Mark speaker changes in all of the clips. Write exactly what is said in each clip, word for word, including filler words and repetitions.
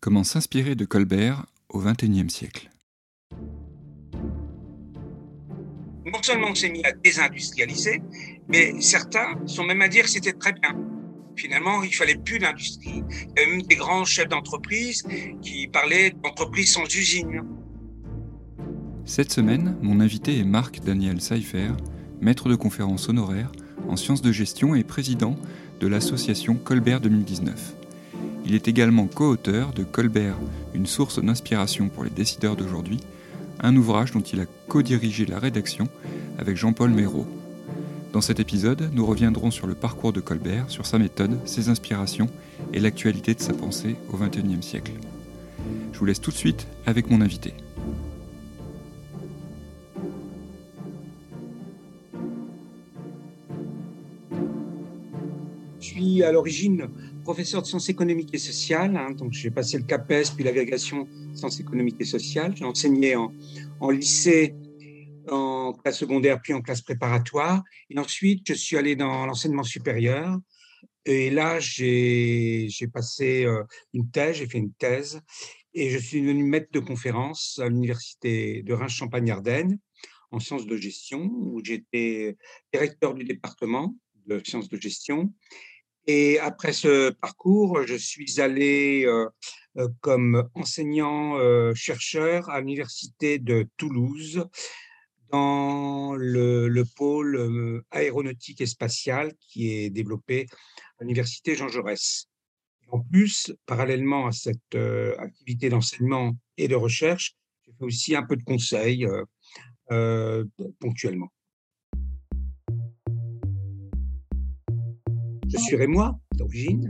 Speaker 1: Comment s'inspirer de Colbert au vingt et unième siècle?
Speaker 2: Non seulement on s'est mis à désindustrialiser, mais certains sont même à dire que c'était très bien. Finalement, il ne fallait plus d'industrie. Il y avait même des grands chefs d'entreprise qui parlaient d'entreprise sans usine.
Speaker 1: Cette semaine, mon invité est Marc-Daniel Seiffer, maître de conférences honoraire en sciences de gestion et président de l'association Colbert deux mille dix-neuf. Il est également co-auteur de Colbert, une source d'inspiration pour les décideurs d'aujourd'hui, un ouvrage dont il a co-dirigé la rédaction avec Jean-Paul Méraud. Dans cet épisode, nous reviendrons sur le parcours de Colbert, sur sa méthode, ses inspirations et l'actualité de sa pensée au vingt et unième siècle. Je vous laisse tout de suite avec mon invité.
Speaker 2: Je suis à l'origine professeur de sciences économiques et sociales, hein, donc j'ai passé le CAPES puis l'agrégation sciences économiques et sociales. J'ai enseigné en, en lycée, en classe secondaire puis en classe préparatoire. Et ensuite, je suis allé dans l'enseignement supérieur. Et là, j'ai, j'ai passé euh, une thèse, j'ai fait une thèse. Et je suis devenu maître de conférence à l'université de Reims-Champagne-Ardenne en sciences de gestion, où j'étais directeur du département de sciences de gestion. Et après ce parcours, je suis allé euh, euh, comme enseignant-chercheur à l'université de Toulouse dans le, le pôle euh, aéronautique et spatial qui est développé à l'université Jean Jaurès. En plus, parallèlement à cette euh, activité d'enseignement et de recherche, j'ai fait aussi un peu de conseil euh, euh, ponctuellement. Je suis rémois d'origine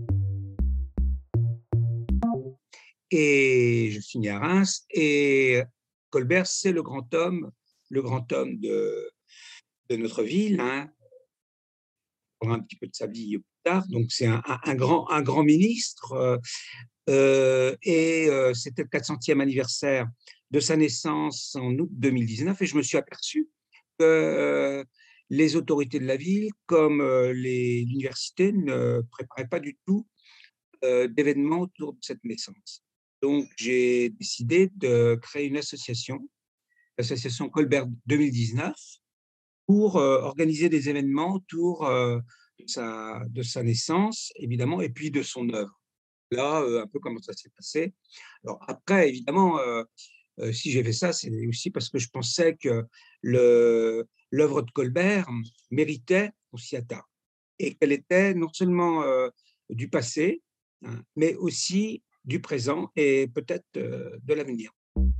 Speaker 2: et je suis né à Reims. Et Colbert, c'est le grand homme, le grand homme de, de notre ville. Hein. On parlera un petit peu de sa vie plus tard. Donc, c'est un, un, un grand, un grand ministre. Euh, euh, et euh, c'était le quatre centième anniversaire de sa naissance en août deux mille dix-neuf. Et je me suis aperçu que euh, les autorités de la ville, comme euh, les, l'université, ne préparaient pas du tout euh, d'événements autour de cette naissance. Donc, j'ai décidé de créer une association, l'association Colbert deux mille dix-neuf, pour euh, organiser des événements autour euh, de, sa, de sa naissance, évidemment, et puis de son œuvre. Là, euh, un peu comment ça s'est passé. Alors, après, évidemment, euh, euh, si j'ai fait ça, c'est aussi parce que je pensais que le, l'œuvre de Colbert méritait qu'on s'y attarde et qu'elle était non seulement euh, du passé, hein, mais aussi du présent et peut-être euh, de l'avenir.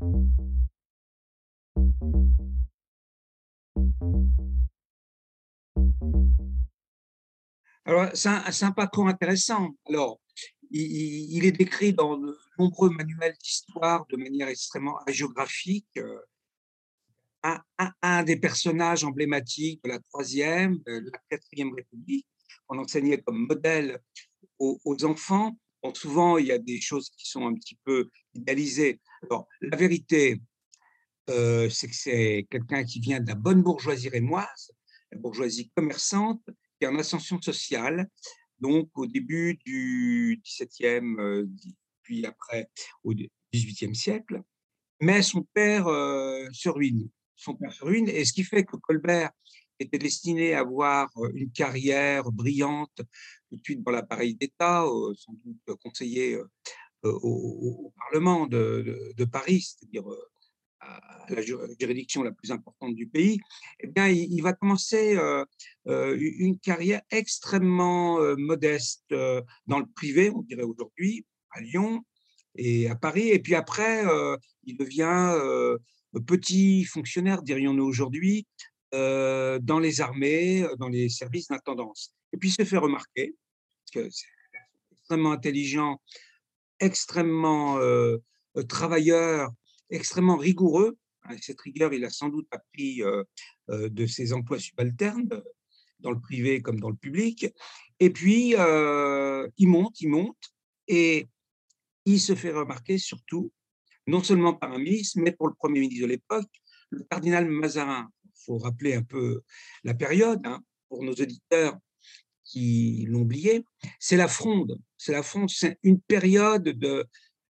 Speaker 2: Alors, c'est un, c'est un parcours intéressant. Alors, il, il est décrit dans de nombreux manuels d'histoire de manière extrêmement hagiographique. Un, un, un des personnages emblématiques de la troisième, de la quatrième République, qu'on enseignait comme modèle aux, aux enfants. Donc souvent, il y a des choses qui sont un petit peu idéalisées. Alors, la vérité, euh, c'est que c'est quelqu'un qui vient de la bonne bourgeoisie rémoise, la bourgeoisie commerçante, qui est en ascension sociale, donc au début du dix-septième, euh, puis après au dix-huitième siècle. Mais son père euh, se ruine. Son père se ruine, et ce qui fait que Colbert était destiné à avoir une carrière brillante tout de suite dans l'appareil d'État, euh, sans doute conseiller euh, au, au Parlement de, de, de Paris, c'est-à-dire euh, à la juridiction la plus importante du pays. Eh bien, il, il va commencer euh, euh, une carrière extrêmement euh, modeste euh, dans le privé, on dirait aujourd'hui, à Lyon et à Paris. Et puis après, euh, il devient euh, petit fonctionnaire, dirions-nous aujourd'hui, euh, dans les armées, dans les services d'intendance. Et puis il se fait remarquer, parce que c'est extrêmement intelligent, extrêmement euh, travailleur, extrêmement rigoureux. Avec cette rigueur, il a sans doute appris euh, euh, de ses emplois subalternes, dans le privé comme dans le public. Et puis, euh, il monte, il monte, et il se fait remarquer surtout, non seulement par un ministre, mais pour le Premier ministre de l'époque, le cardinal Mazarin. Il faut rappeler un peu la période, hein, pour nos auditeurs qui l'ont oublié. C'est la Fronde. C'est la Fronde, c'est une période de,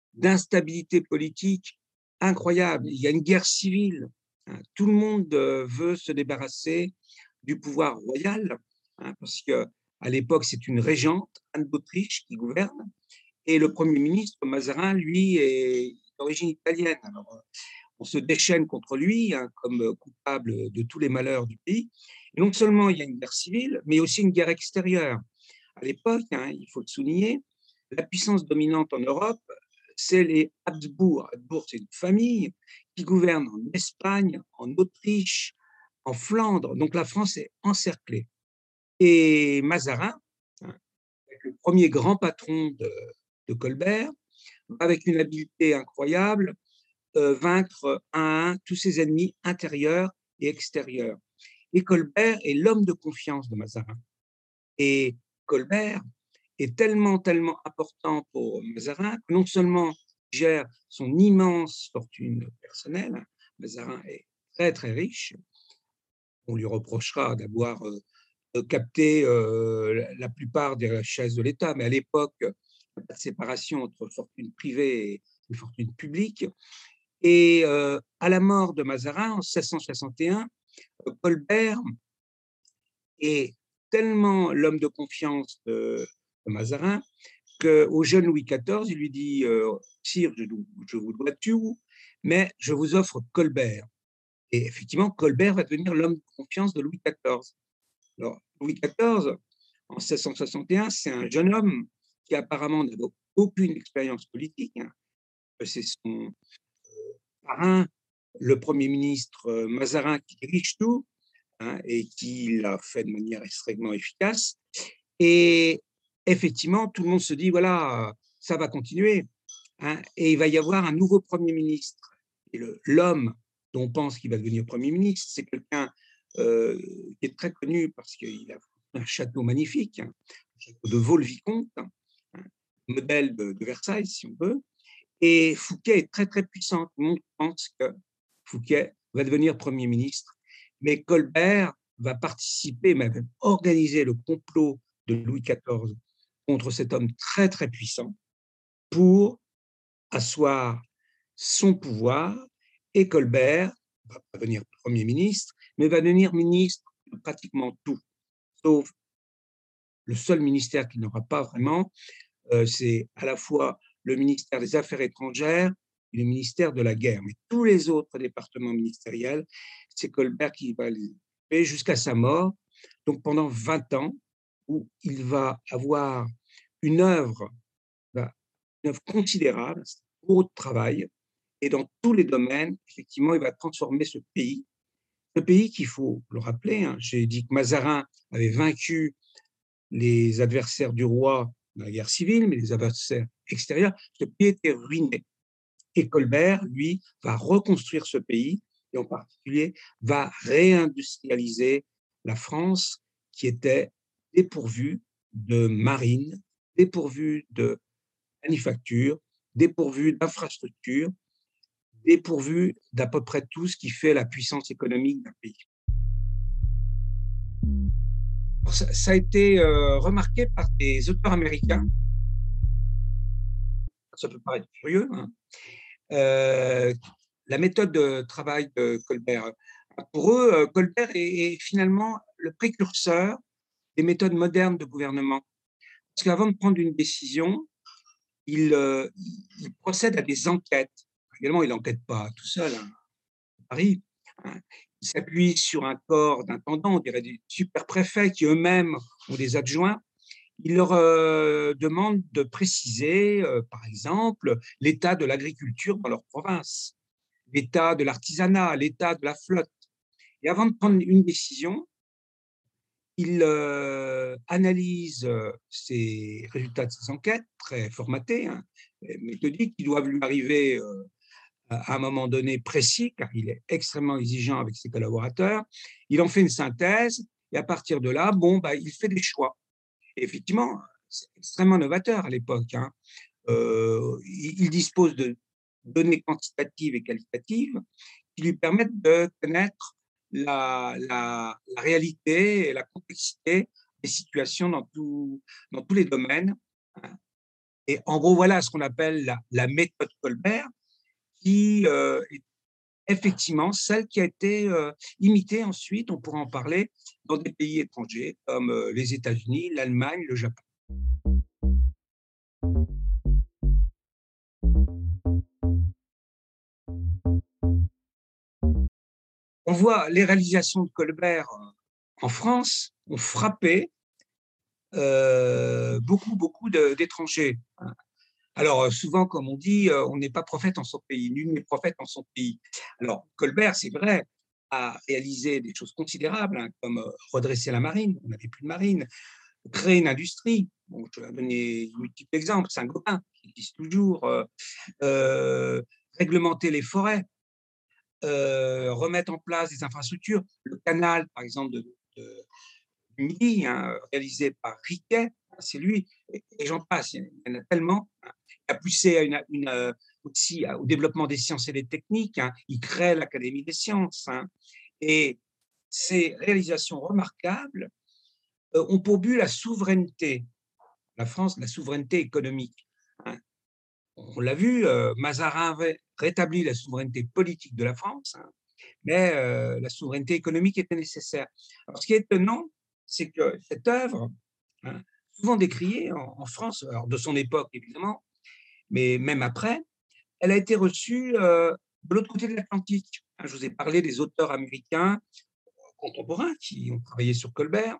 Speaker 2: d'instabilité politique incroyable. Il y a une guerre civile, hein. Tout le monde euh, veut se débarrasser du pouvoir royal, hein, parce que à l'époque, c'est une régente, Anne d'Autriche, qui gouverne, et le Premier ministre, Mazarin, lui, est d'origine italienne. Alors, euh, on se déchaîne contre lui, hein, comme euh, coupable de tous les malheurs du pays. Et non seulement il y a une guerre civile, mais aussi une guerre extérieure. À l'époque, hein, il faut le souligner, la puissance dominante en Europe, c'est les Habsbourg. Habsbourg, c'est une famille qui gouverne en Espagne, en Autriche, en Flandre. Donc la France est encerclée. Et Mazarin, hein, le premier grand patron de, de Colbert, avec une habileté incroyable, euh, vaincre un à un tous ses ennemis intérieurs et extérieurs. Et Colbert est l'homme de confiance de Mazarin. Et Colbert est tellement, tellement important pour Mazarin que non seulement il gère son immense fortune personnelle, hein, Mazarin est très, très riche, on lui reprochera d'avoir euh, capté euh, la plupart des richesses de l'État, mais à l'époque, il n'y a pas de séparation entre fortune privée et fortune publique. Et euh, à la mort de Mazarin en seize cent soixante et un, Colbert est tellement l'homme de confiance de, de Mazarin qu'au jeune Louis quatorze, il lui dit euh, Sire, je, je vous dois tout, mais je vous offre Colbert. Et effectivement, Colbert va devenir l'homme de confiance de Louis quatorze. Alors, Louis quatorze, en seize cent soixante et un, c'est un jeune homme qui apparemment n'a aucune expérience politique. Hein. C'est son parrain, le Premier ministre Mazarin, qui dirige tout, hein, et qui l'a fait de manière extrêmement efficace. Et effectivement, tout le monde se dit, voilà, ça va continuer, hein, et il va y avoir un nouveau Premier ministre. Et l'homme dont on pense qu'il va devenir Premier ministre, c'est quelqu'un euh, qui est très connu parce qu'il a un château magnifique, hein, un château de Vaux-le-Vicomte, hein, modèle de, de Versailles, si on veut. Et Fouquet est très, très puissant. Tout le monde pense que Fouquet va devenir Premier ministre. Mais Colbert va participer, même organiser le complot de Louis quatorze contre cet homme très, très puissant pour asseoir son pouvoir. Et Colbert va pas devenir Premier ministre, mais va devenir ministre de pratiquement tout, sauf le seul ministère qu'il n'aura pas vraiment, euh, c'est à la fois le ministère des Affaires étrangères et le ministère de la guerre. Mais tous les autres départements ministériels, c'est Colbert qui va les faire jusqu'à sa mort. Donc pendant vingt ans, où il va avoir une œuvre, une œuvre considérable, un gros travail, et dans tous les domaines, effectivement, il va transformer ce pays. Ce pays qu'il faut le rappeler, hein, j'ai dit que Mazarin avait vaincu les adversaires du roi dans la guerre civile, mais les adversaires extérieurs, ce pays était ruiné. Et Colbert, lui, va reconstruire ce pays et en particulier va réindustrialiser la France qui était dépourvue de marine, dépourvue de manufacture, dépourvue d'infrastructures, dépourvue d'à peu près tout ce qui fait la puissance économique d'un pays. Ça, ça a été euh, remarqué par des auteurs américains. Ça peut paraître curieux, hein. Euh, la méthode de travail de Colbert. Pour eux, Colbert est, est finalement le précurseur des méthodes modernes de gouvernement. Parce qu'avant de prendre une décision, il, euh, il procède à des enquêtes. Également, il n'enquête pas tout seul, hein, à Paris. Hein. Il s'appuie sur un corps d'intendants, on dirait des super-préfets qui eux-mêmes ont des adjoints. Il leur euh, demande de préciser, euh, par exemple, l'état de l'agriculture dans leur province, l'état de l'artisanat, l'état de la flotte. Et avant de prendre une décision, il euh, analyse euh, ces résultats de ses enquêtes, très formatés, hein, méthodiques, qui doivent lui arriver euh, à un moment donné précis, car il est extrêmement exigeant avec ses collaborateurs. Il en fait une synthèse, et à partir de là, bon, bah, il fait des choix. Et effectivement, c'est extrêmement novateur à l'époque. Hein. Euh, il, il dispose de données quantitatives et qualitatives qui lui permettent de connaître la, la, la réalité et la complexité des situations dans, tout, dans tous les domaines. Hein. Et en gros, voilà ce qu'on appelle la, la méthode Colbert, qui euh, est effectivement celle qui a été euh, imitée ensuite, on pourra en parler, dans des pays étrangers comme euh, les États-Unis, l'Allemagne, le Japon. On voit les réalisations de Colbert euh, en France ont frappé euh, beaucoup, beaucoup de- d'étrangers. Hein. Alors, euh, souvent, comme on dit, euh, on n'est pas prophète en son pays, nul n'est prophète en son pays. Alors, Colbert, c'est vrai, a réalisé des choses considérables, hein, comme euh, redresser la marine, on n'avait plus de marine, créer une industrie. Bon, je vais donner multiples exemples, Saint-Gobain, qui existe toujours, euh, euh, réglementer les forêts, euh, remettre en place des infrastructures, le canal, par exemple, de, de Midi, hein, réalisé par Riquet, c'est lui, et, et j'en passe, il y en a tellement. Hein. Il a poussé à une, une, euh, aussi au développement des sciences et des techniques, hein. Il crée l'Académie des sciences. Hein. Et ces réalisations remarquables euh, ont pour but la souveraineté, la France, la souveraineté économique. Hein. On l'a vu, euh, Mazarin avait rétabli la souveraineté politique de la France, hein, mais euh, la souveraineté économique était nécessaire. Alors, ce qui est étonnant, c'est que cette œuvre, hein, souvent décriée en, en France, alors de son époque évidemment, mais même après, elle a été reçue euh, de l'autre côté de l'Atlantique. Hein, je vous ai parlé des auteurs américains contemporains qui ont travaillé sur Colbert.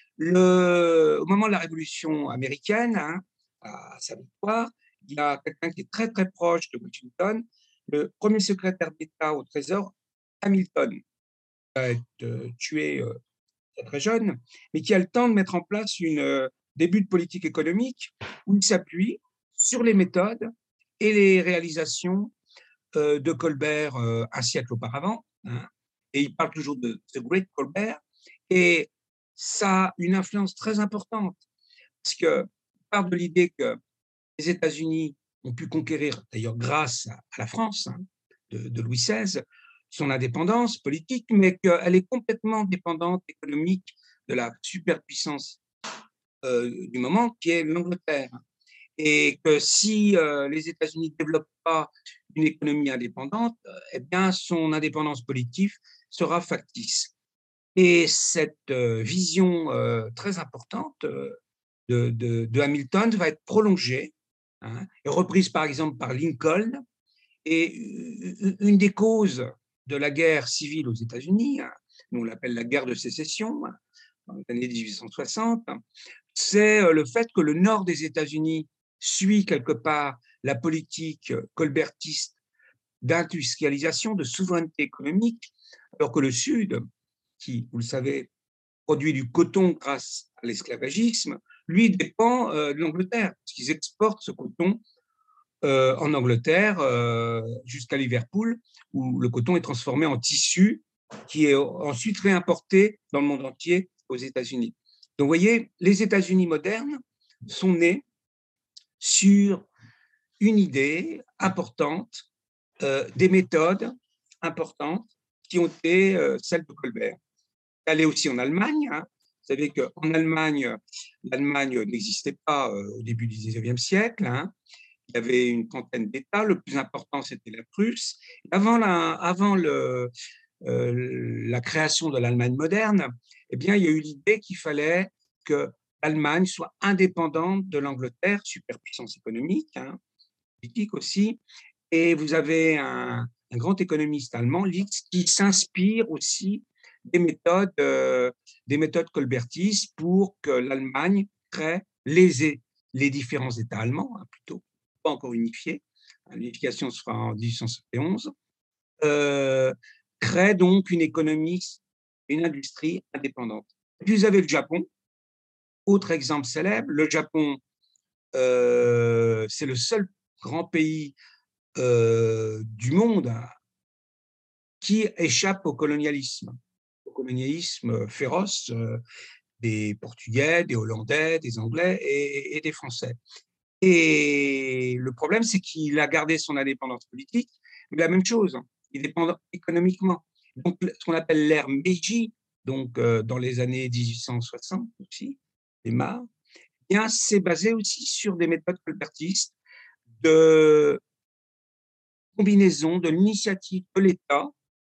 Speaker 2: Le, au moment de la Révolution américaine, hein, à sa victoire, il y a quelqu'un qui est très très proche de Washington, le premier secrétaire d'État au Trésor, Hamilton, qui va être euh, tué euh, très, très jeune, mais qui a le temps de mettre en place une euh, début de politique économique où il s'appuie sur les méthodes et les réalisations euh, de Colbert euh, un siècle auparavant. Hein, et il parle toujours de The Great Colbert. Et ça a une influence très importante parce qu'il part de l'idée que les États-Unis ont pu conquérir, d'ailleurs grâce à la France, hein, de, de Louis seize, son indépendance politique, mais qu'elle est complètement dépendante économique de la superpuissance euh, du moment, qui est l'Angleterre. Et que si euh, les États-Unis ne développent pas une économie indépendante, euh, eh bien, son indépendance politique sera factice. Et cette euh, vision euh, très importante euh, de, de, de Hamilton va être prolongée, hein, et reprise par exemple par Lincoln. Et une des causes de la guerre civile aux États-Unis, hein, nous on l'appelle la guerre de sécession, hein, dans les années mille huit cent soixante, hein, c'est le fait que le nord des États-Unis suit quelque part la politique colbertiste d'industrialisation, de souveraineté économique, alors que le sud, qui, vous le savez, produit du coton grâce à l'esclavagisme, lui dépend euh, de l'Angleterre, parce qu'ils exportent ce coton euh, en Angleterre euh, jusqu'à Liverpool, où le coton est transformé en tissu qui est ensuite réimporté dans le monde entier aux États-Unis. Donc, vous voyez, les États-Unis modernes sont nés sur une idée importante, euh, des méthodes importantes qui ont été euh, celles de Colbert. Elle est aussi en Allemagne. Hein. Vous savez qu'en Allemagne, l'Allemagne n'existait pas euh, au début du dix-neuvième siècle. Hein. Il y avait une trentaine d'États. Le plus important, c'était la Prusse. Avant la, avant le, euh, la création de l'Allemagne moderne, eh bien, il y a eu l'idée qu'il fallait que l'Allemagne soit indépendante de l'Angleterre, superpuissance économique, hein, politique aussi. Et vous avez un, un grand économiste allemand, Litz, qui s'inspire aussi des méthodes, euh, des méthodes colbertistes pour que l'Allemagne crée les, les différents États allemands, hein, plutôt, pas encore unifiés. L'unification se fera en mille huit cent soixante et onze. Euh, crée donc une économie, une industrie indépendante. Et puis vous avez le Japon, autre exemple célèbre. Le Japon, euh, c'est le seul grand pays euh, du monde, hein, qui échappe au colonialisme, au colonialisme féroce euh, des Portugais, des Hollandais, des Anglais et, et des Français. Et le problème, c'est qu'il a gardé son indépendance politique, mais la même chose, hein, il dépend économiquement. Donc, ce qu'on appelle l'ère Meiji, donc euh, dans les années mille huit cent soixante aussi, les Mars, bien, c'est basé aussi sur des méthodes colbertistes de combinaison de l'initiative de l'État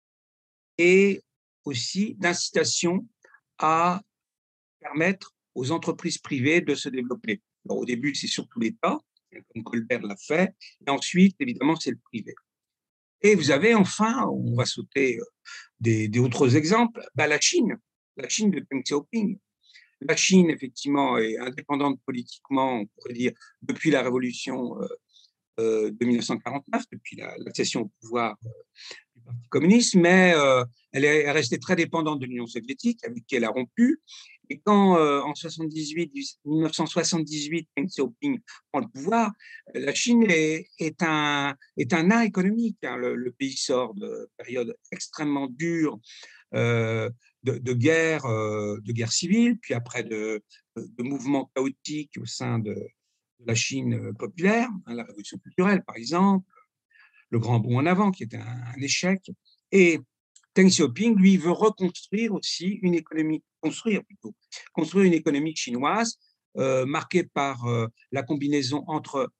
Speaker 2: et aussi d'incitation à permettre aux entreprises privées de se développer. Alors, au début, c'est surtout l'État, comme Colbert l'a fait, et ensuite, évidemment, c'est le privé. Et vous avez enfin, on va sauter des, des autres exemples, bah, la Chine, la Chine de Deng Xiaoping. La Chine, effectivement, est indépendante politiquement, on pourrait dire, depuis la révolution euh, de mille neuf cent quarante-neuf, depuis la, la cession au pouvoir euh, du Parti communiste, mais euh, elle est restée très dépendante de l'Union soviétique, avec qui elle a rompu. Et quand, euh, en soixante-dix-huit, mille neuf cent soixante-dix-huit, Deng Xiaoping prend le pouvoir, la Chine est, est, un, est un nain économique. Hein. Le, le pays sort de périodes extrêmement dures euh, de, de guerre, euh, de guerre civile, puis après de, de, de mouvements chaotiques au sein de, de la Chine populaire, hein, la révolution culturelle par exemple, le grand bond en avant qui était un, un échec. Et Deng Xiaoping, lui, veut reconstruire aussi une économie, construire plutôt, construire une économie chinoise euh, marquée par euh, la combinaison entre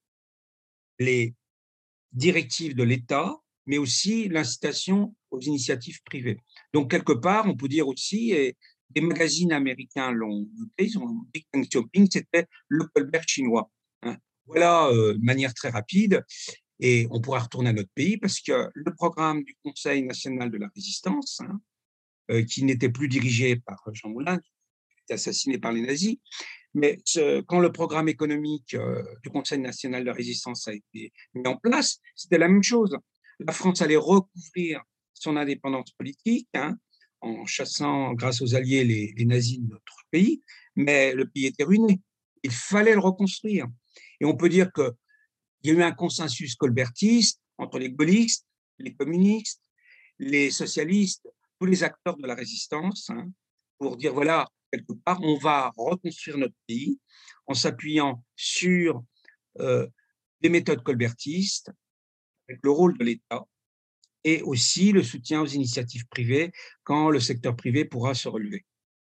Speaker 2: les directives de l'État, mais aussi l'incitation aux initiatives privées. Donc, quelque part, on peut dire aussi, et des magazines américains l'ont noté, ils ont dit que Deng Xiaoping, c'était le Colbert chinois. Hein. Voilà, euh, de manière très rapide, et on pourra retourner à notre pays parce que le programme du Conseil national de la résistance, hein, euh, qui n'était plus dirigé par Jean Moulin, qui était assassiné par les nazis, mais ce, quand le programme économique euh, du Conseil national de la résistance a été mis en place, c'était la même chose. La France allait recouvrir son indépendance politique hein, en chassant, grâce aux alliés, les, les nazis de notre pays, mais le pays était ruiné. Il fallait le reconstruire. Et on peut dire qu'il y a eu un consensus colbertiste entre les gaullistes, les communistes, les socialistes, tous les acteurs de la résistance, hein, pour dire voilà, quelque part, on va reconstruire notre pays en s'appuyant sur euh, des méthodes colbertistes, avec le rôle de l'État, et aussi le soutien aux initiatives privées quand le secteur privé pourra se relever.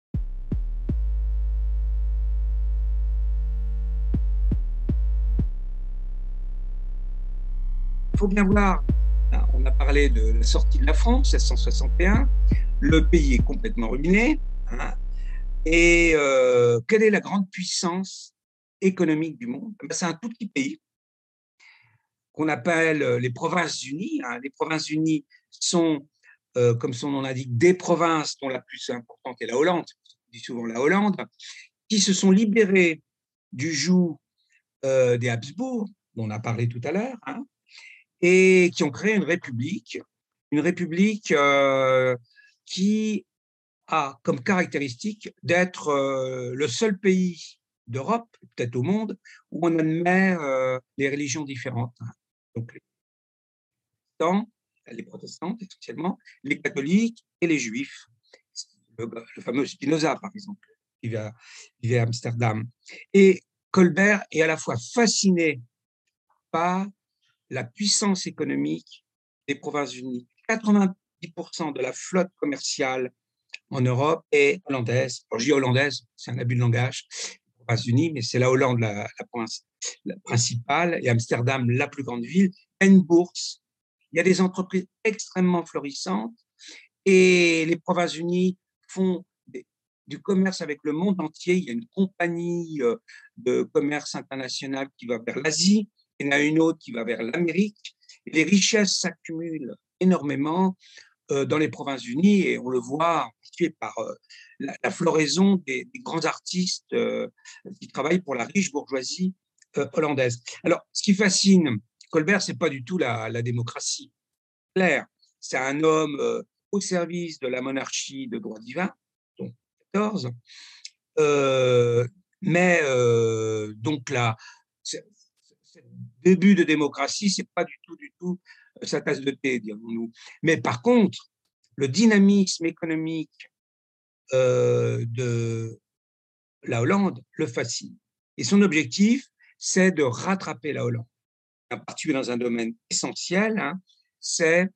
Speaker 2: Il faut bien voir, on a parlé de la sortie de la France, mille sept cent soixante et un, le pays est complètement ruiné, hein, et euh, quelle est la grande puissance économique du monde? C'est un tout petit pays qu'on appelle les Provinces-Unies. Hein. Les Provinces-Unies sont, euh, comme son nom l'indique, des provinces dont la plus importante est la Hollande, on dit souvent la Hollande, qui se sont libérées du joug euh, des Habsbourg, dont on a parlé tout à l'heure, hein, et qui ont créé une république, une république euh, qui a comme caractéristique d'être euh, le seul pays d'Europe, peut-être au monde, où on admet euh, les religions différentes. Hein. Donc, les protestants, les protestantes essentiellement, les catholiques et les juifs. Le, le fameux Spinoza, par exemple, qui vivait à, vivait à Amsterdam. Et Colbert est à la fois fasciné par la puissance économique des Provinces-Unies. quatre-vingt-dix pour cent de la flotte commerciale en Europe est hollandaise. Alors, je dis hollandaise, c'est un abus de langage, les Provinces-Unies, mais c'est la Hollande la, la, province, la principale et Amsterdam la plus grande ville. Il y a une bourse, il y a des entreprises extrêmement florissantes et les Provinces-Unies font des, du commerce avec le monde entier. Il y a une compagnie de commerce international qui va vers l'Asie, il y en a une autre qui va vers l'Amérique. Les richesses s'accumulent énormément euh, dans les Provinces-Unies et on le voit par euh, la, la floraison des, des grands artistes euh, qui travaillent pour la riche bourgeoisie euh, hollandaise. Alors, ce qui fascine Colbert, c'est pas du tout la, la démocratie. Claire, c'est un homme euh, au service de la monarchie de droit divin, donc quatorze, euh, mais euh, donc là, ce début de démocratie, c'est pas du tout, du tout sa tasse de thé, dirons-nous. Mais par contre, le dynamisme économique euh, de la Hollande le fascine. Et son objectif, c'est de rattraper la Hollande. En particulier dans un domaine essentiel, hein, c'est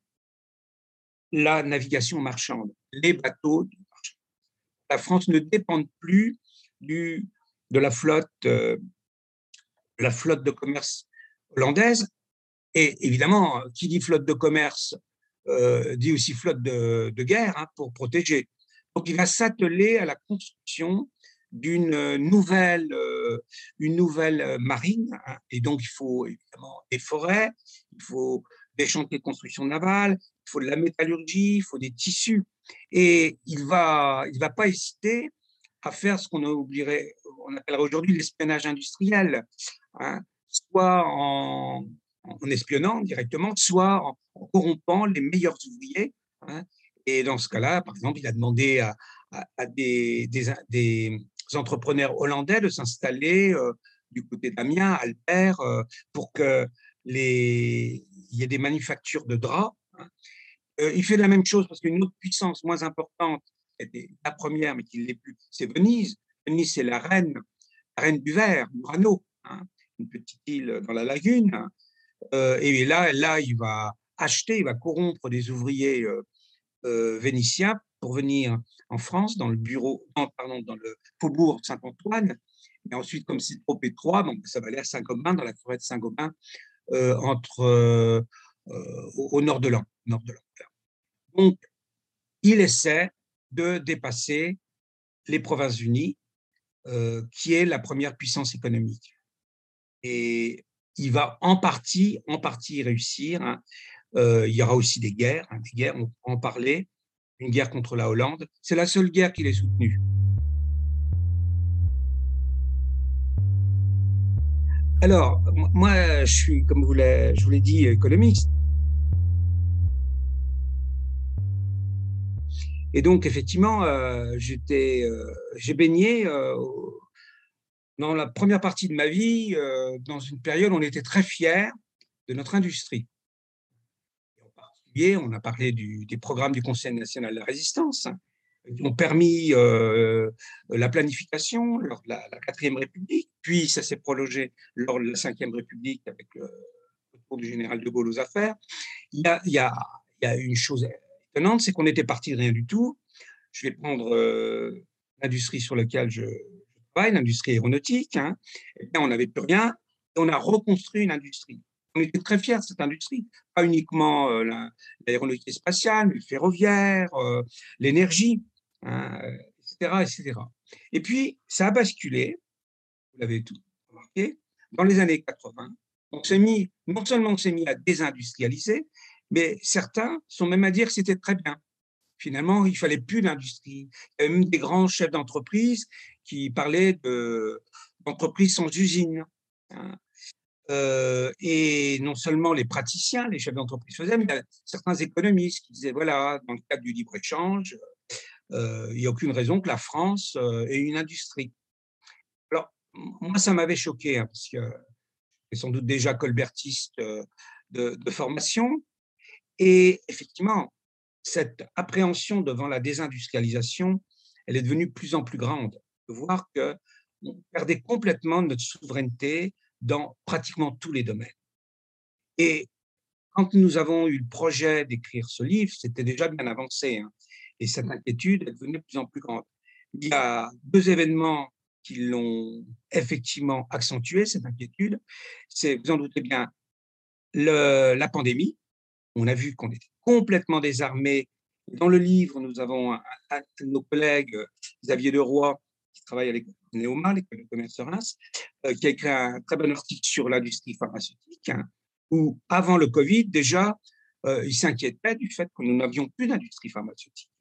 Speaker 2: la navigation marchande, les bateaux. La France ne dépend plus du, de la flotte, euh, la flotte de commerce hollandaise. Et évidemment, qui dit flotte de commerce euh, dit aussi flotte de, de guerre, hein, pour protéger. Donc, il va s'atteler à la construction d'une nouvelle, euh, une nouvelle marine, hein, et donc il faut évidemment des forêts, il faut des chantiers de construction navale, il faut de la métallurgie, il faut des tissus, et il va, il va pas hésiter à faire ce qu'on oublierait, on appellerait aujourd'hui l'espionnage industriel, hein, soit en, en espionnant directement, soit en, en corrompant les meilleurs ouvriers, hein. Et dans ce cas-là, par exemple, il a demandé à, à, à des, des, des, entrepreneurs hollandais de s'installer euh, du côté d'Amiens, Albert, euh, pour que les, il y ait des manufactures de draps, hein. Euh, il fait la même chose parce qu'une autre puissance moins importante, était la première, mais qui ne l'est plus, c'est Venise. Venise, c'est la reine, la reine du verre, Murano, hein, une petite île dans la lagune. Euh, et là, là, il va acheter, il va corrompre des ouvriers euh, euh, vénitiens pour venir en France, dans le bureau, non, pardon, dans le faubourg Saint-Antoine. Et ensuite, comme c'est trop étroit, donc ça va aller à Saint-Gobain, dans la forêt de Saint-Gobain, euh, entre, euh, euh, au, au nord de l'An. Nord de l'An. Donc, il essaie de dépasser les Provinces-Unies, euh, qui est la première puissance économique. Et il va en partie, en partie réussir, hein. Euh, il y aura aussi des guerres, hein, des guerres, on peut en parler, une guerre contre la Hollande. C'est la seule guerre qu'il ait soutenue. Alors, moi, je suis, comme vous je vous l'ai dit, économiste. Et donc, effectivement, euh, j'étais, euh, j'ai baigné euh, dans la première partie de ma vie, euh, dans une période où on était très fiers de notre industrie. Et en particulier, on a parlé du, des programmes du Conseil national de la résistance, hein, qui ont permis euh, la planification lors de la, la quatrième République, puis ça s'est prolongé lors de la cinquième République avec le retour du général de Gaulle aux affaires. Il y a, il y a, il y a une chose étonnante, c'est qu'on était parti de rien du tout. Je vais prendre euh, l'industrie sur laquelle je, je travaille, l'industrie aéronautique, hein. Eh bien, on n'avait plus rien, et on a reconstruit une industrie. On était très fiers de cette industrie, pas uniquement euh, l'aéronautique spatiale, mais le ferroviaire, euh, l'énergie, hein, et cetera, et cetera. Et puis, ça a basculé, vous l'avez tout remarqué, dans les années quatre-vingts. On s'est mis, non seulement on s'est mis à désindustrialiser, mais certains sont même à dire que c'était très bien. Finalement, il ne fallait plus d'industrie. Il y avait même des grands chefs d'entreprise qui parlaient d'entreprises sans usine, hein. Euh, et non seulement les praticiens, les chefs d'entreprise faisaient, mais il y a certains économistes qui disaient, voilà, dans le cadre du libre-échange, euh, il n'y a aucune raison que la France euh, ait une industrie. Alors, moi, ça m'avait choqué, hein, parce que j'étais sans doute déjà colbertiste euh, de, de formation. Et effectivement, cette appréhension devant la désindustrialisation, elle est devenue de plus en plus grande. De voir qu'on perdait complètement notre souveraineté dans pratiquement tous les domaines. Et quand nous avons eu le projet d'écrire ce livre, c'était déjà bien avancé, hein, et cette inquiétude est devenue de plus en plus grande. Il y a deux événements qui l'ont effectivement accentué, cette inquiétude. C'est, vous en doutez bien, le, la pandémie. On a vu qu'on était complètement désarmés. Dans le livre, nous avons un, un de nos collègues, Xavier Leroy, qui travaille avec Néoma, l'école de commerce de Reims, euh, qui a écrit un très bon article sur l'industrie pharmaceutique, hein, où, avant le Covid, déjà, euh, il s'inquiétait du fait que nous n'avions plus d'industrie pharmaceutique.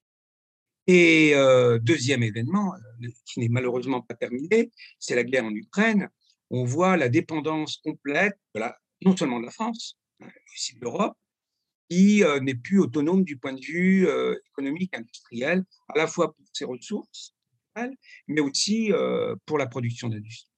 Speaker 2: Et euh, deuxième événement, euh, qui n'est malheureusement pas terminé, c'est la guerre en Ukraine. On voit la dépendance complète, de la, non seulement de la France, hein, mais aussi de l'Europe, qui euh, n'est plus autonome du point de vue euh, économique, industriel, à la fois pour ses ressources, mais aussi euh, pour la production d'industrie.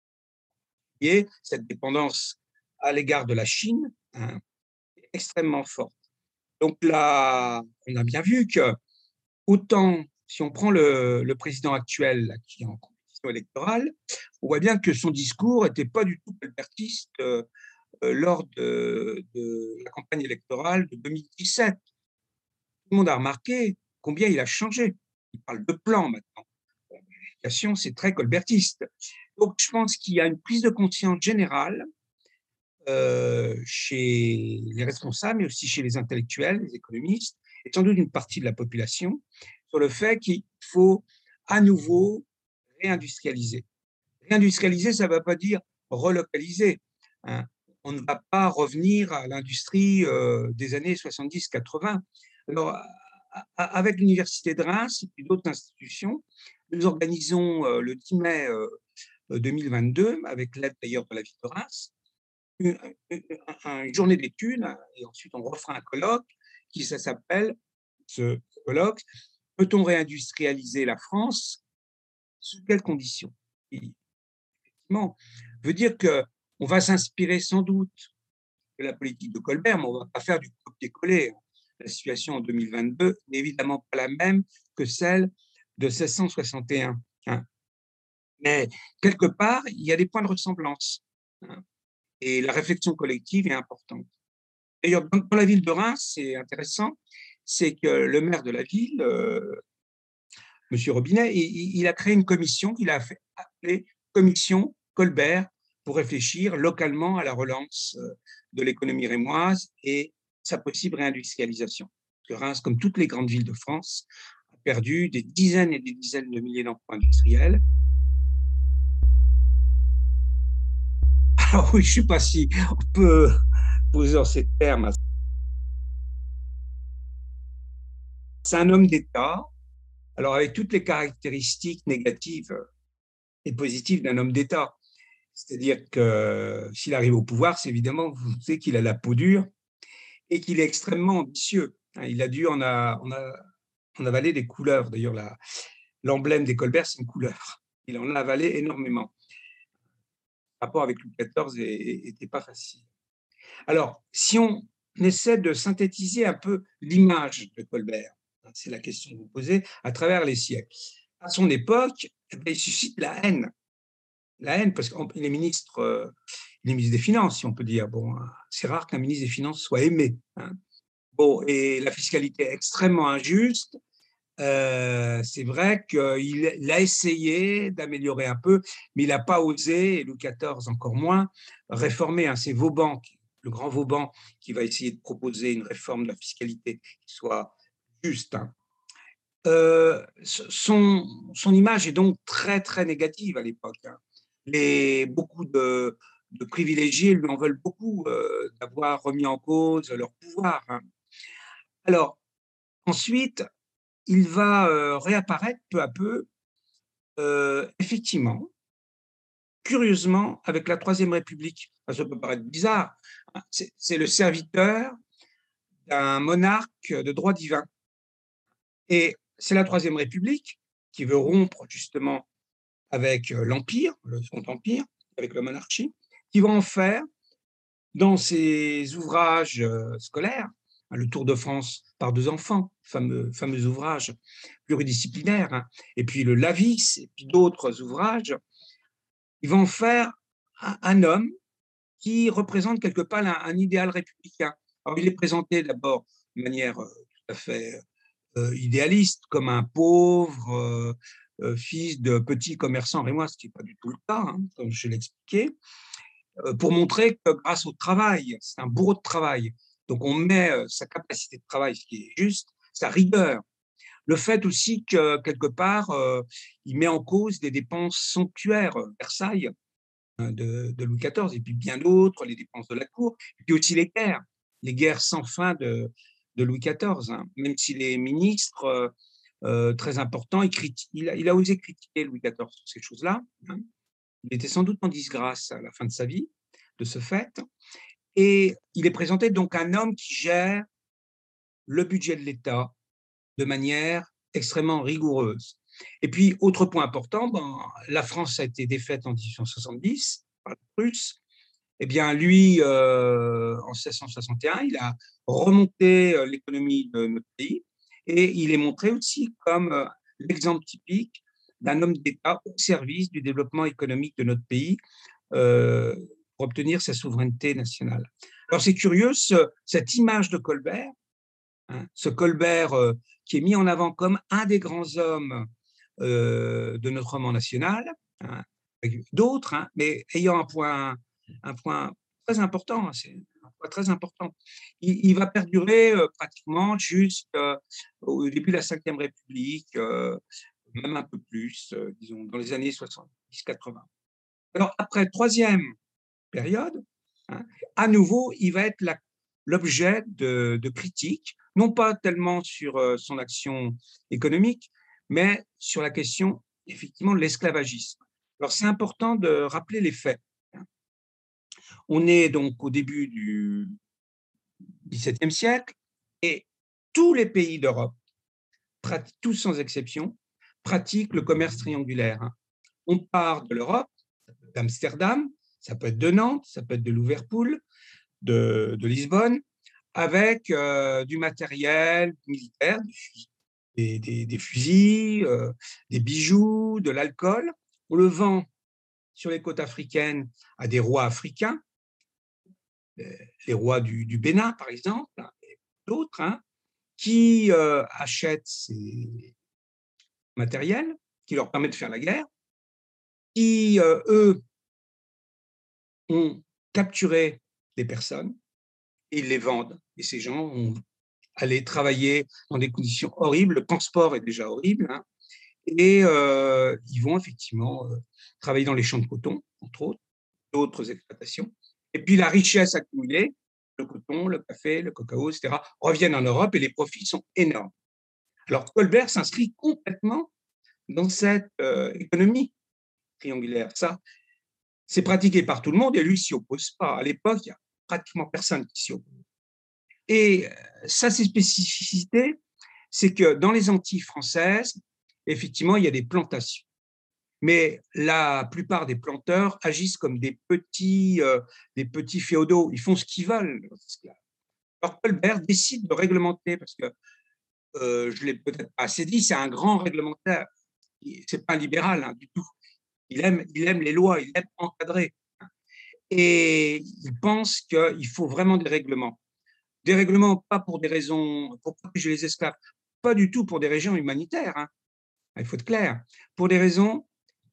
Speaker 2: Et cette dépendance à l'égard de la Chine, hein, est extrêmement forte. Donc là, on a bien vu que, autant, si on prend le, le président actuel là, qui est en compétition électorale, on voit bien que son discours n'était pas du tout colbertiste euh, lors de, de la campagne électorale de deux mille dix-sept. Tout le monde a remarqué combien il a changé. Il parle de plan maintenant. L'éducation, c'est très colbertiste. Donc, je pense qu'il y a une prise de conscience générale euh, chez les responsables, mais aussi chez les intellectuels, les économistes, et sans doute une partie de la population, sur le fait qu'il faut à nouveau réindustrialiser. Réindustrialiser, ça ne va pas dire relocaliser, hein. On ne va pas revenir à l'industrie euh, des années soixante-dix quatre-vingts. Alors, avec l'Université de Reims et puis d'autres institutions, nous organisons euh, le dix mai euh, deux mille vingt-deux, avec l'aide d'ailleurs de la ville de Reims, une, une, une journée d'études, et ensuite on refera un colloque qui ça s'appelle, ce colloque, peut-on réindustrialiser la France, sous quelles conditions? Et, effectivement, veut dire qu'on va s'inspirer sans doute de la politique de Colbert, mais on ne va pas faire du copier-coller. La situation en deux mille vingt-deux n'est évidemment pas la même que celle de mille sept cent soixante et un. Hein. Mais quelque part, il y a des points de ressemblance. Hein. Et la réflexion collective est importante. D'ailleurs, dans la ville de Reims, c'est intéressant, c'est que le maire de la ville, euh, M. Robinet, il, il a créé une commission qu'il a fait appeler Commission Colbert pour réfléchir localement à la relance de l'économie rémoise et sa possible réindustrialisation. Parce que Reims, comme toutes les grandes villes de France, a perdu des dizaines et des dizaines de milliers d'emplois industriels. Alors oui, je ne sais pas si on peut poser en ces termes. C'est un homme d'État, alors avec toutes les caractéristiques négatives et positives d'un homme d'État. C'est-à-dire que s'il arrive au pouvoir, c'est évidemment, vous savez qu'il a la peau dure et qu'il est extrêmement ambitieux. Il a dû en, a, en, a, en avaler des couleuvres. D'ailleurs, l'emblème des Colbert, c'est une couleuvre. Il en a avalé énormément. Le rapport avec Louis quatorze n'était pas facile. Alors, si on essaie de synthétiser un peu l'image de Colbert, c'est la question que vous posez, à travers les siècles. À son époque, il suscite la haine. La haine, parce qu'il est ministre, euh, il est ministre des Finances, si on peut dire. Bon, c'est rare qu'un ministre des Finances soit aimé. Hein. Bon, et la fiscalité est extrêmement injuste. Euh, c'est vrai qu'il il a essayé d'améliorer un peu, mais il n'a pas osé, et Louis quatorze encore moins, réformer. Hein. C'est Vauban, le grand Vauban, qui va essayer de proposer une réforme de la fiscalité qui soit juste. Hein. Euh, son, son image est donc très, très négative à l'époque. Hein. Les, beaucoup de, de privilégiés lui en veulent beaucoup euh, d'avoir remis en cause leur pouvoir. Hein. Alors, ensuite, il va euh, réapparaître peu à peu, euh, effectivement, curieusement, avec la Troisième République. Ça peut paraître bizarre. Hein. C'est le serviteur d'un monarque de droit divin. Et c'est la Troisième République qui veut rompre justement avec l'Empire, le Second Empire, avec la monarchie, qui va en faire, dans ses ouvrages scolaires, le Tour de France par deux enfants, fameux, fameux ouvrage pluridisciplinaire, hein, et puis le Lavis, et puis d'autres ouvrages, il va en faire un, un homme qui représente quelque part un, un idéal républicain. Alors, il est présenté d'abord de manière euh, tout à fait euh, idéaliste, comme un pauvre euh, euh, fils de petit commerçant rémois, ce qui n'est pas du tout le cas, hein, comme je l'ai expliqué, euh, pour montrer que grâce au travail, c'est un bourreau de travail, donc on met euh, sa capacité de travail, ce qui est juste, sa rigueur. Le fait aussi que, quelque part, euh, il met en cause des dépenses sanctuaires, Versailles, hein, de, de Louis quatorze, et puis bien d'autres, les dépenses de la cour, et puis aussi les guerres, les guerres sans fin de, de Louis quatorze, hein. Même si les ministres euh, euh, très importants, il, il, a, il a osé critiquer Louis quatorze sur ces choses-là. Hein. Il était sans doute en disgrâce à la fin de sa vie, de ce fait. Et il est présenté donc un homme qui gère le budget de l'État de manière extrêmement rigoureuse. Et puis, autre point important, ben, la France a été défaite en mille huit cent soixante-dix par les Russes. Eh bien, lui, euh, en mille sept cent soixante et un, il a remonté l'économie de notre pays et il est montré aussi comme euh, l'exemple typique d'un homme d'État au service du développement économique de notre pays euh, pour obtenir sa souveraineté nationale. Alors, c'est curieux, ce, cette image de Colbert, hein, ce Colbert euh, qui est mis en avant comme un des grands hommes euh, de notre roman national, hein, avec d'autres, hein, mais ayant un point, un point très important, hein, c'est un point très important. Il, il va perdurer euh, pratiquement jusqu'au début de la Cinquième République, euh, même un peu plus, euh, disons, dans les années soixante-dix quatre-vingts. Alors, après, troisième période, hein, à nouveau, il va être la- l'objet de, de critiques, non pas tellement sur euh, son action économique, mais sur la question, effectivement, de l'esclavagisme. Alors, c'est important de rappeler les faits, hein. On est donc au début du dix-septième siècle et tous les pays d'Europe, tous sans exception, pratiquent le commerce triangulaire, hein. On part de l'Europe, d'Amsterdam, ça peut être de Nantes, ça peut être de Liverpool, de, de Lisbonne, avec euh, du matériel militaire, des, des, des fusils, euh, des bijoux, de l'alcool. On le vend sur les côtes africaines à des rois africains, les rois du, du Bénin, par exemple, hein, et d'autres, hein, qui euh, achètent ces matériels, qui leur permettent de faire la guerre, qui, euh, eux, ont capturé des personnes et ils les vendent. Et ces gens ont allé travailler dans des conditions horribles. Le transport est déjà horrible, hein, et euh, ils vont effectivement euh, travailler dans les champs de coton, entre autres, d'autres exploitations. Et puis la richesse accumulée, le coton, le café, le cacao, et cetera, reviennent en Europe et les profits sont énormes. Alors Colbert s'inscrit complètement dans cette euh, économie triangulaire. Ça, c'est pratiqué par tout le monde et lui ne s'y oppose pas. À l'époque, il n'y a pratiquement personne qui s'y oppose. Et sa spécificité, c'est que dans les Antilles françaises, effectivement, il y a des plantations. Mais la plupart des planteurs agissent comme des petits, euh, des petits féodaux. Ils font ce qu'ils veulent. Alors Colbert décide de réglementer, parce que euh, je l'ai peut-être pas assez dit, c'est un grand réglementaire. C'est pas un libéral, hein, du tout. Il aime, il aime les lois, il aime encadrer. Et il pense qu'il faut vraiment des règlements. Des règlements, pas pour des raisons, pour protéger les esclaves, pas du tout pour des raisons humanitaires, hein. Il faut être clair, pour des raisons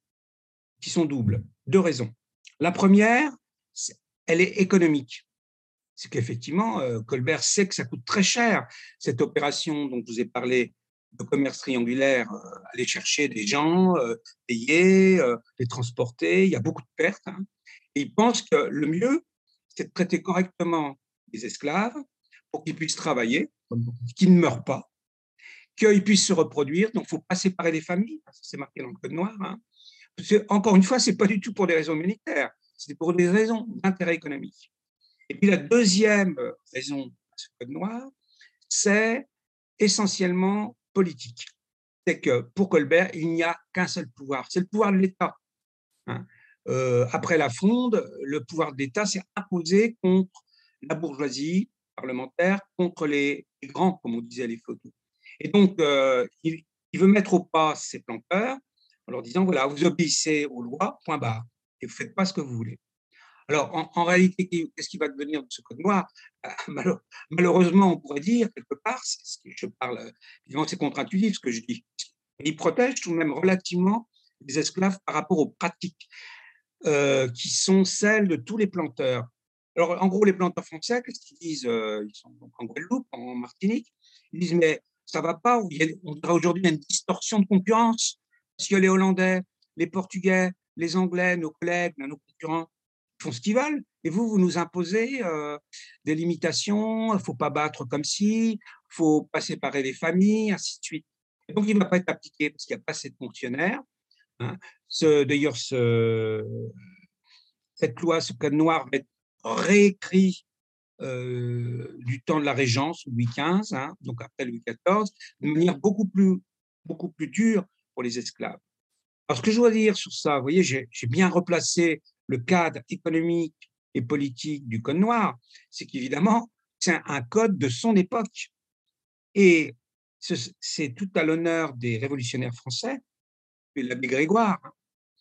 Speaker 2: qui sont doubles. Deux raisons. La première, elle est économique. C'est qu'effectivement, euh, Colbert sait que ça coûte très cher, cette opération dont je vous ai parlé, de commerce triangulaire, euh, aller chercher des gens, euh, payer, euh, les transporter, il y a beaucoup de pertes, hein. Et il pense que le mieux, c'est de traiter correctement les esclaves pour qu'ils puissent travailler, qu'ils ne meurent pas, qu'ils puissent se reproduire. Donc, il ne faut pas séparer les familles, c'est marqué dans le Code noir, hein. Encore une fois, ce n'est pas du tout pour des raisons militaires, c'est pour des raisons d'intérêt économique. Et puis la deuxième raison de ce Code noir, c'est essentiellement politique. C'est que pour Colbert, il n'y a qu'un seul pouvoir, c'est le pouvoir de l'État, hein. Euh, après la Fronde, le pouvoir de l'État s'est imposé contre la bourgeoisie parlementaire, contre les, les grands, comme on disait, les féodaux. Et donc, euh, il, il veut mettre au pas ses planteurs en leur disant, voilà, vous obéissez aux lois, point barre, et vous ne faites pas ce que vous voulez. Alors, en, en réalité, qu'est-ce qui va devenir de ce Code noir? Malheureusement, on pourrait dire, quelque part, c'est ce que je parle, évidemment, c'est contre-intuitif ce que je dis, il protège tout de même relativement les esclaves par rapport aux pratiques euh, qui sont celles de tous les planteurs. Alors, en gros, les planteurs français, qu'est-ce qu'ils disent? euh, Ils sont donc en Guadeloupe, en Martinique, ils disent, mais ça ne va pas, on dirait aujourd'hui une distorsion de concurrence, parce que les Hollandais, les Portugais, les Anglais, nos collègues, nos concurrents, font ce qu'ils veulent, et vous, vous nous imposez euh, des limitations, il ne faut pas battre comme ci, il ne faut pas séparer les familles, ainsi de suite. Et donc, il ne va pas être appliqué parce qu'il n'y a pas assez de fonctionnaires, hein. Ce, d'ailleurs, ce, cette loi, ce Code noir va être réécrit euh, du temps de la Régence, Louis quinze, hein, donc après Louis quatorze, de manière beaucoup plus, beaucoup plus dure pour les esclaves. Alors, ce que je dois dire sur ça, vous voyez, j'ai bien replacé le cadre économique et politique du Code noir, c'est qu'évidemment, c'est un, un code de son époque. Et c'est tout à l'honneur des révolutionnaires français, et l'abbé Grégoire, hein,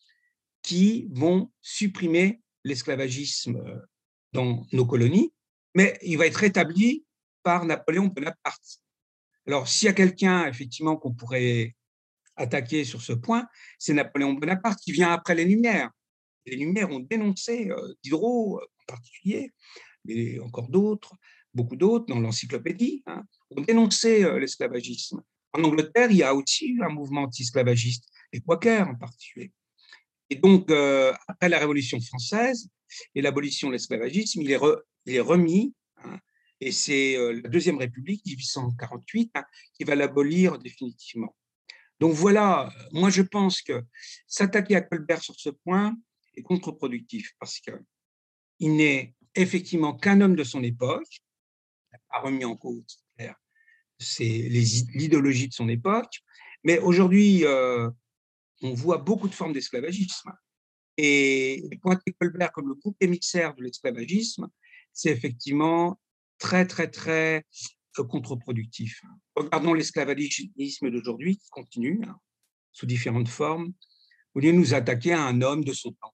Speaker 2: qui vont supprimer l'esclavagisme dans nos colonies, mais il va être rétabli par Napoléon Bonaparte. Alors, s'il y a quelqu'un, effectivement, qu'on pourrait attaquer sur ce point, c'est Napoléon Bonaparte qui vient après les Lumières. Les Lumières ont dénoncé, euh, Diderot euh, en particulier, mais encore d'autres, beaucoup d'autres dans l'encyclopédie, hein, ont dénoncé euh, l'esclavagisme. En Angleterre, il y a aussi eu un mouvement anti-esclavagiste, les Quakers en particulier. Et donc, euh, après la Révolution française et l'abolition de l'esclavagisme, il, il, est remis, hein, et c'est euh, la Deuxième République, mille huit cent quarante-huit, hein, qui va l'abolir définitivement. Donc voilà, moi je pense que s'attaquer à Colbert sur ce point est contre-productif, parce qu'il n'est effectivement qu'un homme de son époque, il n'a pas remis en cause c'est l'idéologie de son époque, mais aujourd'hui, euh, on voit beaucoup de formes d'esclavagisme. Et pointer Colbert comme le groupe émissaire de l'esclavagisme, c'est effectivement très, très, très euh, contre-productif. Regardons l'esclavagisme d'aujourd'hui qui continue, hein, sous différentes formes, au lieu de nous attaquer à un homme de son temps.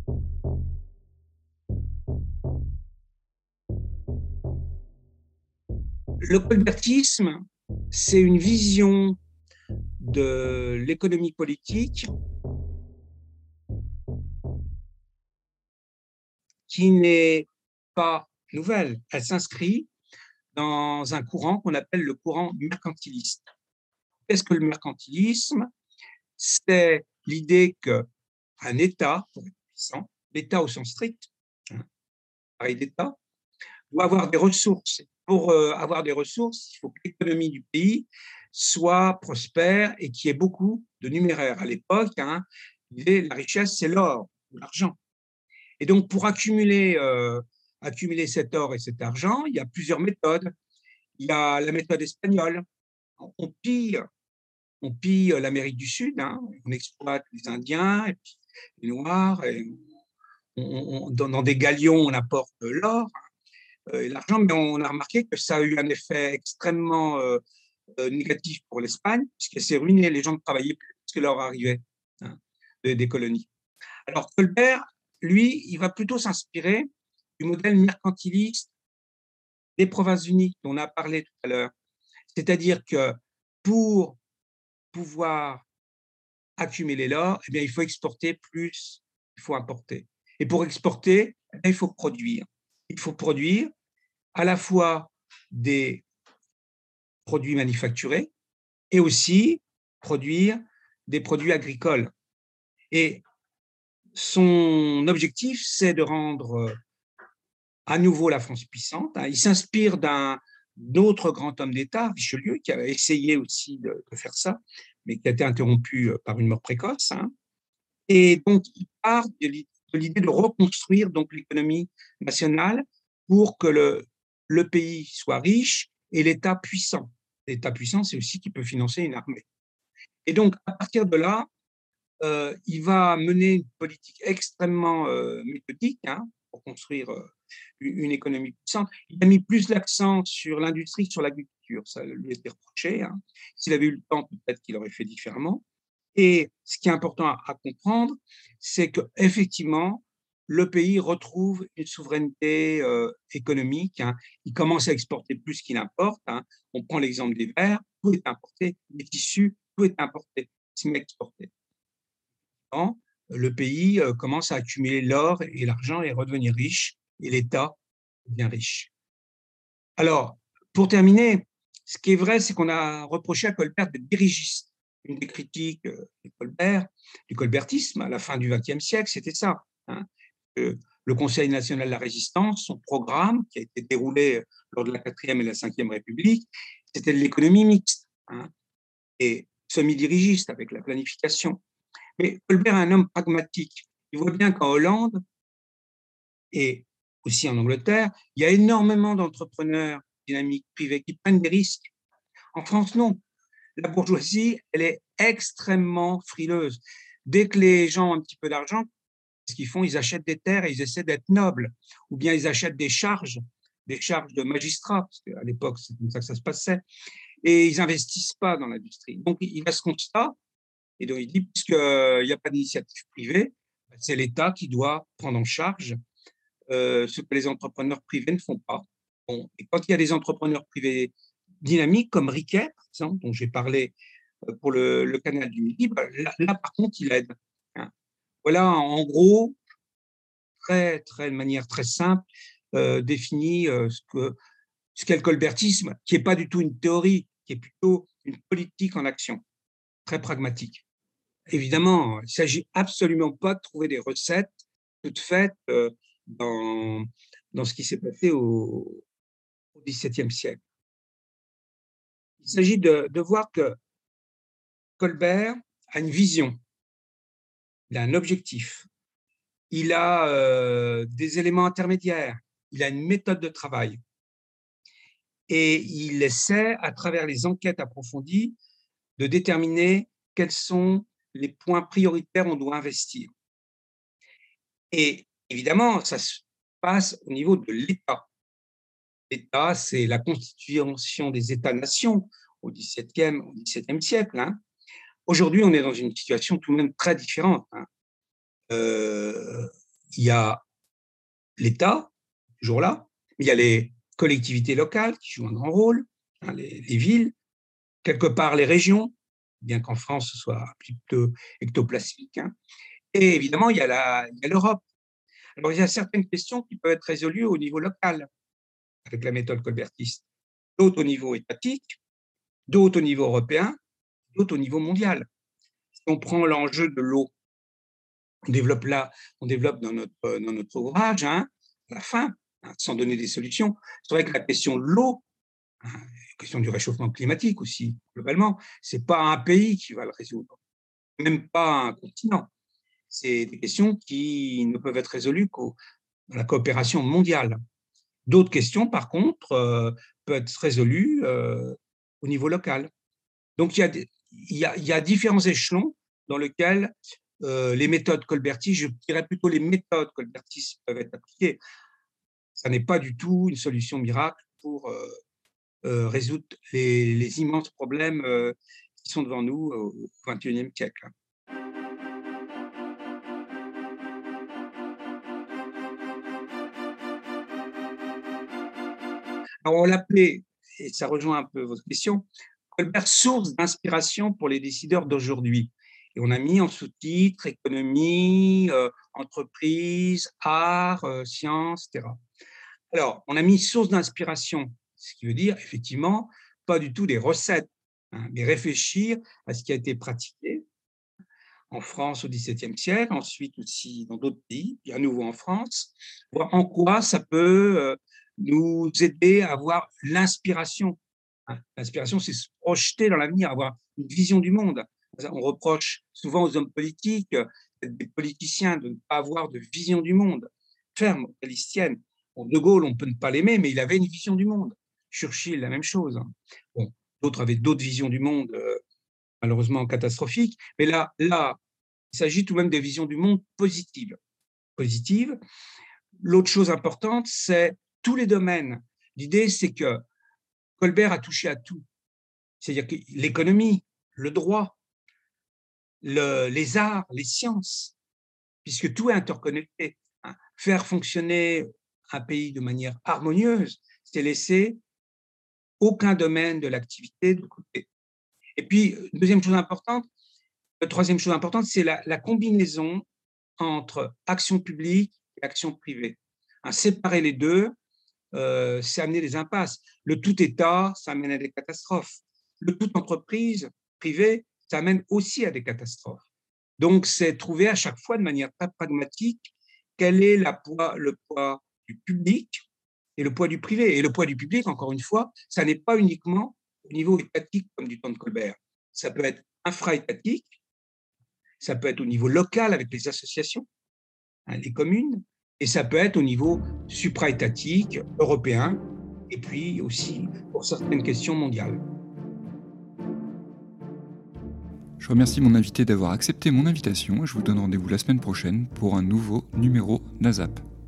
Speaker 2: Le colbertisme, c'est une vision de l'économie politique qui n'est pas nouvelle. Elle s'inscrit dans un courant qu'on appelle le courant mercantiliste. Qu'est-ce que le mercantilisme? C'est l'idée qu'un État, pour être puissant, l'État au sens strict, hein, pareil d'État, doit avoir des ressources. Pour euh, avoir des ressources, il faut que l'économie du pays soit prospère et qu'il y ait beaucoup de numéraires. À l'époque, hein, la richesse, c'est l'or ou l'argent. Et donc, pour accumuler, euh, accumuler cet or et cet argent, il y a plusieurs méthodes. Il y a la méthode espagnole. On pille, on pille l'Amérique du Sud, hein, on exploite les Indiens et puis les Noirs. Et on, on, dans, dans des galions, on apporte l'or et l'argent, mais on a remarqué que ça a eu un effet extrêmement euh, négatif pour l'Espagne, puisqu'elle s'est ruinée. Les gens ne travaillaient plus parce que l'or arrivait, hein, des, des colonies. Alors Colbert, lui, il va plutôt s'inspirer du modèle mercantiliste des Provinces-Unies dont on a parlé tout à l'heure. C'est-à-dire que pour pouvoir accumuler l'or, eh bien, il faut exporter plus, il faut importer. Et pour exporter, eh bien, il faut produire. Il faut produire à la fois des produits manufacturés et aussi produire des produits agricoles. Et son objectif, c'est de rendre à nouveau la France puissante. Il s'inspire d'un autre grand homme d'État, Richelieu, qui avait essayé aussi de, de faire ça, mais qui a été interrompu par une mort précoce. Hein. Et donc, il part de l'idée de reconstruire donc l'économie nationale pour que le, le pays soit riche et l'État puissant. L'État puissant, c'est aussi qu'il peut financer une armée. Et donc, à partir de là, euh, il va mener une politique extrêmement euh, méthodique, hein, pour construire euh, une économie puissante. Il a mis plus l'accent sur l'industrie que sur l'agriculture. Ça lui a été reproché. Hein. S'il avait eu le temps, peut-être qu'il aurait fait différemment. Et ce qui est important à, à comprendre, c'est qu'effectivement, le pays retrouve une souveraineté euh, économique. Hein. Il commence à exporter plus qu'il importe. Hein. On prend l'exemple des verres, tout est importé, les tissus, tout est importé, c'est exporté. Le pays euh, commence à accumuler l'or et l'argent et redevenir riche, et l'État devient riche. Alors, pour terminer, ce qui est vrai, c'est qu'on a reproché à Colbert d'être dirigiste. Une des critiques de Colbert, du colbertisme à la fin du vingtième siècle, c'était ça. Hein. Le Conseil national de la résistance, son programme qui a été déroulé lors de la quatrième et la cinquième République, c'était de l'économie mixte, hein, et semi-dirigiste avec la planification. Mais Colbert est un homme pragmatique. Il voit bien qu'en Hollande et aussi en Angleterre, il y a énormément d'entrepreneurs dynamiques privés qui prennent des risques. En France, non. La bourgeoisie, elle est extrêmement frileuse. Dès que les gens ont un petit peu d'argent, ce qu'ils font, ils achètent des terres et ils essaient d'être nobles. Ou bien ils achètent des charges, des charges de magistrats, parce qu'à l'époque, c'est comme ça que ça se passait. Et ils n'investissent pas dans l'industrie. Donc, il a ce constat. Et donc, il dit, puisqu'il n'y a pas d'initiative privée, c'est l'État qui doit prendre en charge euh, ce que les entrepreneurs privés ne font pas. Bon, et quand il y a des entrepreneurs privés dynamiques, comme Riquet, par exemple, dont j'ai parlé pour le, le canal du Midi, bah, là, là, par contre, il aide. Hein. Voilà, en gros, très, très, de manière très simple, euh, défini euh, ce que ce qu'est le colbertisme, qui n'est pas du tout une théorie, qui est plutôt une politique en action, très pragmatique. Évidemment, il ne s'agit absolument pas de trouver des recettes toutes faites euh, dans, dans ce qui s'est passé au, au dix-septième siècle. Il s'agit de, de voir que Colbert a une vision, il a un objectif, il a euh, des éléments intermédiaires, il a une méthode de travail. Et il essaie, à travers les enquêtes approfondies, de déterminer quels sont les points prioritaires où on doit investir. Et évidemment, ça se passe au niveau de l'État. L'État, c'est la constitution des États-nations au dix-septième, au dix-septième siècle. Hein. Aujourd'hui, on est dans une situation tout de même très différente. Hein. Euh, il y a l'État, toujours là, mais il y a les collectivités locales qui jouent un grand rôle, hein, les, les villes, quelque part les régions, bien qu'en France ce soit plutôt ectoplasmique. Hein. Et évidemment, il y a la, il y a l'Europe. Alors, il y a certaines questions qui peuvent être résolues au niveau local, avec la méthode colbertiste, d'autres au niveau étatique, d'autres au niveau européen, d'autres au niveau mondial. Si on prend l'enjeu de l'eau, on développe là, on développe dans notre, dans notre ouvrage, hein, à la fin, hein, sans donner des solutions. C'est vrai que la question de l'eau, hein, la question du réchauffement climatique aussi, globalement, ce n'est pas un pays qui va le résoudre, même pas un continent. C'est des questions qui ne peuvent être résolues qu'au dans la coopération mondiale. D'autres questions, par contre, euh, peuvent être résolues euh, au niveau local. Donc, il y a, il y a, il y a différents échelons dans lesquels euh, les méthodes colbertistes, je dirais plutôt les méthodes colbertistes peuvent être appliquées. Ça n'est pas du tout une solution miracle pour euh, euh, résoudre les, les immenses problèmes euh, qui sont devant nous au vingt et unième siècle. Alors, on l'appelait, et ça rejoint un peu votre question, Colbert, source d'inspiration pour les décideurs d'aujourd'hui. Et on a mis en sous-titre économie, euh, entreprise, art, euh, sciences, et cetera. Alors, on a mis source d'inspiration, ce qui veut dire, effectivement, pas du tout des recettes, hein, mais réfléchir à ce qui a été pratiqué en France au dix-septième siècle, ensuite aussi dans d'autres pays, puis à nouveau en France, voir en quoi ça peut euh, nous aider à avoir l'inspiration. L'inspiration, c'est se projeter dans l'avenir, avoir une vision du monde. On reproche souvent aux hommes politiques, des politiciens, de ne pas avoir de vision du monde ferme, réalistienne. Bon, De Gaulle, on peut ne pas l'aimer, mais il avait une vision du monde. Churchill, la même chose. Bon, d'autres avaient d'autres visions du monde, euh, malheureusement catastrophiques. Mais là, là, il s'agit tout de même des visions du monde positives. positives. L'autre chose importante, c'est tous les domaines. L'idée, c'est que Colbert a touché à tout. C'est-à-dire que l'économie, le droit, le, les arts, les sciences, puisque tout est interconnecté. Faire fonctionner un pays de manière harmonieuse, c'est laisser aucun domaine de l'activité de côté. Et puis, deuxième chose importante, troisième chose importante, c'est la, la combinaison entre action publique et action privée. Hein, séparer les deux, euh, c'est amener des impasses. Le tout État, ça amène à des catastrophes. Le tout entreprise privée, ça amène aussi à des catastrophes. Donc, c'est trouver à chaque fois de manière très pragmatique quel est la poids, le poids du public et le poids du privé. Et le poids du public, encore une fois, ça n'est pas uniquement au niveau étatique comme du temps de Colbert. Ça peut être infra-étatique, ça peut être au niveau local avec les associations, hein, les communes, et ça peut être au niveau supra-étatique, européen, et puis aussi pour certaines questions mondiales.
Speaker 1: Je remercie mon invité d'avoir accepté mon invitation et je vous donne rendez-vous la semaine prochaine pour un nouveau numéro NAZAP.